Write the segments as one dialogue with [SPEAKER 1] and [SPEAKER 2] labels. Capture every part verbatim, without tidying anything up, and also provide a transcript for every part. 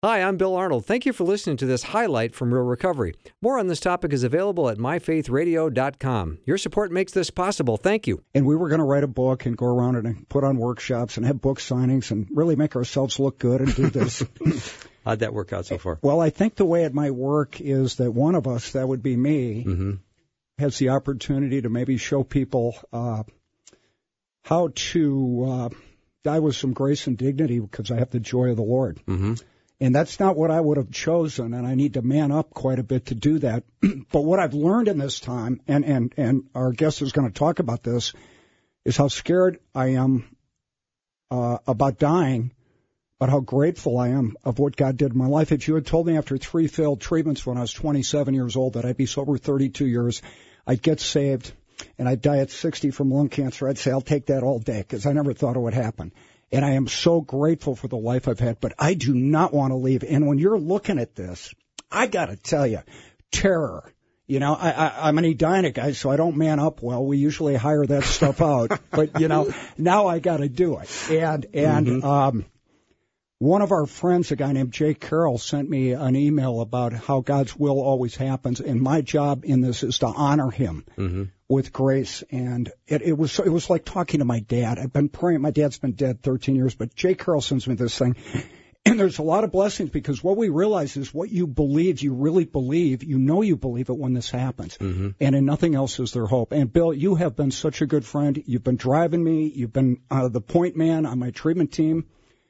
[SPEAKER 1] Hi, I'm Bill Arnold. Thank you for listening to this highlight from Real Recovery. More on this topic is available at my faith radio dot com. Your support makes this possible. Thank you.
[SPEAKER 2] And we were going to write a book and go around and put on workshops and have book signings and really make ourselves look good and do this.
[SPEAKER 1] How'd that work out so far?
[SPEAKER 2] Well, I think the way it might work is that one of us, that would be me, mm-hmm. has the opportunity to maybe show people uh, how to uh, die with some grace and dignity because I have the joy of the Lord. Mm-hmm. And that's not what I would have chosen, and I need to man up quite a bit to do that. But what I've learned in this time, and, and, and our guest is going to talk about this, is how scared I am uh, about dying, but how grateful I am of what God did in my life. If you had told me after three failed treatments when I was twenty-seven years old that I'd be sober thirty-two years, I'd get saved, and I'd die at sixty from lung cancer, I'd say I'll take that all day because I never thought it would happen. And I am so grateful for the life I've had, but I do not want to leave. And when you're looking at this, I got to tell you, terror. You know, I, I, I'm an Edina guy, so I don't man up well. We usually hire that stuff out. But, you know, now I got to do it. And and mm-hmm. um, one of our friends, a guy named Jay Carroll, sent me an email about how God's will always happens. And my job in this is to honor him. Mm-hmm. with grace, and it, it was it was like talking to my dad. I've been praying. My dad's been dead thirteen years, but Jay Carroll sends me this thing, and there's a lot of blessings because what we realize is what you believe, you really believe, you know you believe it when this happens, mm-hmm. and in nothing else is there hope. And Bill, you have been such a good friend. You've been driving me. You've been uh, the point man on my treatment team,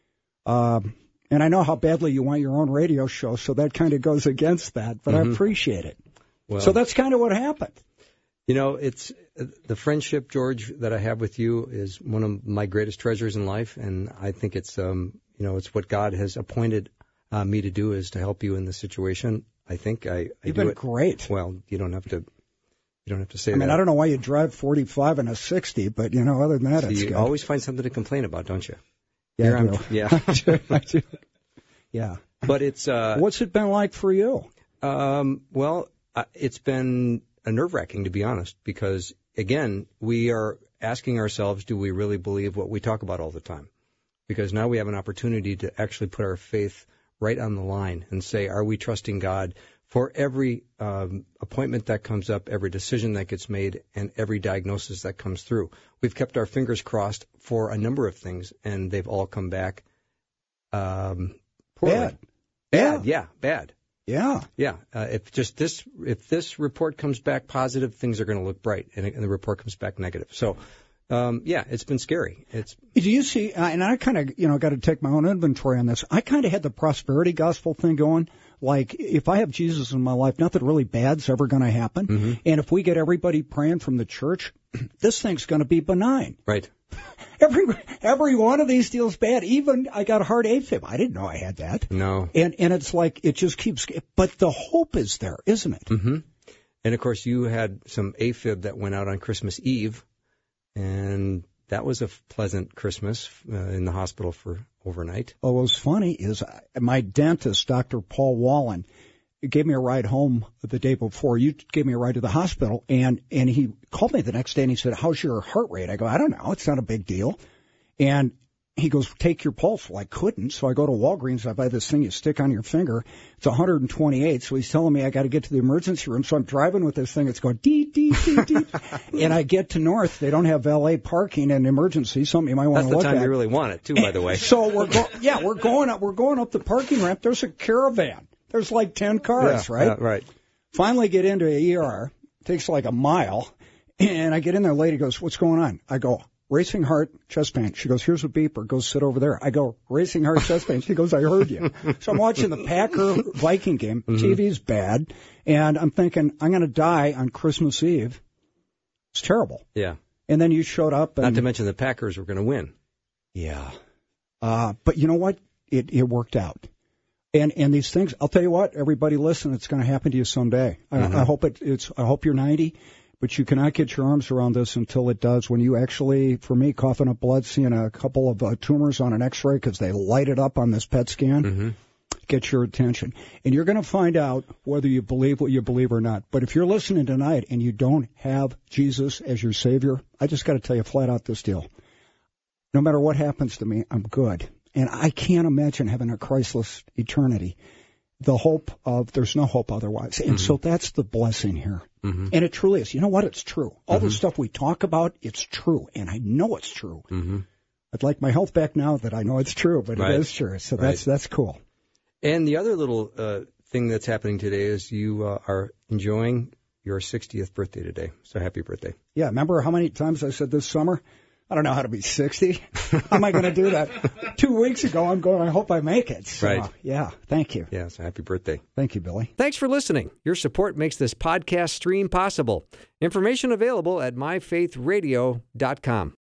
[SPEAKER 2] uh, and I know how badly you want your own radio show, so that kind of goes against that, but mm-hmm. I appreciate it. Well, so that's kind of what happened.
[SPEAKER 1] You know, it's the friendship, George, that I have with you is one of my greatest treasures in life, and I think it's, um, you know, it's what God has appointed uh, me to do is to help you in this situation. I think I, I
[SPEAKER 2] You've
[SPEAKER 1] do
[SPEAKER 2] been
[SPEAKER 1] it.
[SPEAKER 2] great.
[SPEAKER 1] Well, you don't have to, you don't have to say
[SPEAKER 2] I
[SPEAKER 1] that.
[SPEAKER 2] mean, I don't know why you drive forty-five and a sixty, but you know, other than that,
[SPEAKER 1] so
[SPEAKER 2] it's
[SPEAKER 1] you
[SPEAKER 2] good.
[SPEAKER 1] always find something to complain about, don't you?
[SPEAKER 2] Yeah,
[SPEAKER 1] Here
[SPEAKER 2] I
[SPEAKER 1] I'm,
[SPEAKER 2] do.
[SPEAKER 1] Yeah,
[SPEAKER 2] I do. I do. Yeah.
[SPEAKER 1] But it's. Uh,
[SPEAKER 2] What's it been like for you?
[SPEAKER 1] Um, well, uh, it's been nerve-wracking, to be honest, because, again, we are asking ourselves, do we really believe what we talk about all the time? Because now we have an opportunity to actually put our faith right on the line and say, are we trusting God for every um, appointment that comes up, every decision that gets made, and every diagnosis that comes through? We've kept our fingers crossed for a number of things, and they've all come back um, poorly.
[SPEAKER 2] Bad.
[SPEAKER 1] Bad, yeah, yeah bad.
[SPEAKER 2] Yeah,
[SPEAKER 1] yeah. Uh, if just this, if this report comes back positive, things are going to look bright, and, and the report comes back negative. So, um, yeah, it's been scary. It's.
[SPEAKER 2] Do you see? Uh, and I kind of, you know, got to take my own inventory on this. I kind of had the prosperity gospel thing going. Like, if I have Jesus in my life, nothing really bad's ever going to happen. Mm-hmm. And if we get everybody praying from the church, this thing's going to be benign.
[SPEAKER 1] Right.
[SPEAKER 2] Every every one of these deals bad. Even I got heart AFib. I didn't know I had that.
[SPEAKER 1] No.
[SPEAKER 2] And and it's like it just keeps. But the hope is there, isn't it?
[SPEAKER 1] Mm-hmm. And of course, you had some AFib that went out on Christmas Eve, and that was a pleasant Christmas uh, in the hospital for overnight.
[SPEAKER 2] Well, what was funny is my dentist, Doctor Paul Wallen, gave me a ride home the day before. You gave me a ride to the hospital, and, and he called me the next day, and he said, how's your heart rate? I go, I don't know. It's not a big deal. And he goes, take your pulse. Well, I couldn't, so I go to Walgreens. I buy this thing you stick on your finger. It's one hundred twenty-eight, so he's telling me I got to get to the emergency room. So I'm driving with this thing. It's going dee, dee, dee, dee. And I get to North. They don't have valet parking and emergency, something you might want to look at.
[SPEAKER 1] That's the time you really want it, too, by the way.
[SPEAKER 2] So we're go- yeah, we're going up. We're going up the parking ramp. There's a Caravan. There's like ten cars,
[SPEAKER 1] yeah,
[SPEAKER 2] right?
[SPEAKER 1] Uh, right.
[SPEAKER 2] Finally get into a E R. Takes like a mile. And I get in there. Lady goes, what's going on? I go, racing heart, chest pain. She goes, here's a beeper. Go sit over there. I go, racing heart, chest pain. She goes, I heard you. So I'm watching the Packer Viking game. Mm-hmm. T V's bad. And I'm thinking, I'm going to die on Christmas Eve. It's terrible.
[SPEAKER 1] Yeah.
[SPEAKER 2] And then you showed up. And,
[SPEAKER 1] not to mention the Packers were going to win.
[SPEAKER 2] Yeah. Uh, but you know what? It, it worked out. And and these things, I'll tell you what, everybody listen, it's going to happen to you someday. Mm-hmm. I, I hope it, it's. I hope you're ninety, but you cannot get your arms around this until it does. When you actually, for me, coughing up blood, seeing a couple of uh, tumors on an X-ray because they light it up on this P E T scan, mm-hmm. get your attention. And you're going to find out whether you believe what you believe or not. But if you're listening tonight and you don't have Jesus as your Savior, I just got to tell you flat out this deal. No matter what happens to me, I'm good. And I can't imagine having a Christless eternity. The hope of there's no hope otherwise. And mm-hmm. so that's the blessing here. Mm-hmm. And it truly is. You know what? It's true. All mm-hmm. the stuff we talk about, it's true. And I know it's true. Mm-hmm. I'd like my health back now that I know it's true, but right. it is true. So right. that's that's cool.
[SPEAKER 1] And the other little uh, thing that's happening today is you uh, are enjoying your sixtieth birthday today. So happy birthday.
[SPEAKER 2] Yeah. Remember how many times I said this summer, I don't know how to be sixty. How am I going to do that? Two weeks ago, I'm going, I hope I make it. So,
[SPEAKER 1] right.
[SPEAKER 2] Yeah. Thank you.
[SPEAKER 1] Yeah. So happy birthday.
[SPEAKER 2] Thank you, Billy.
[SPEAKER 3] Thanks for listening. Your support makes this podcast stream possible. Information available at my faith radio dot com.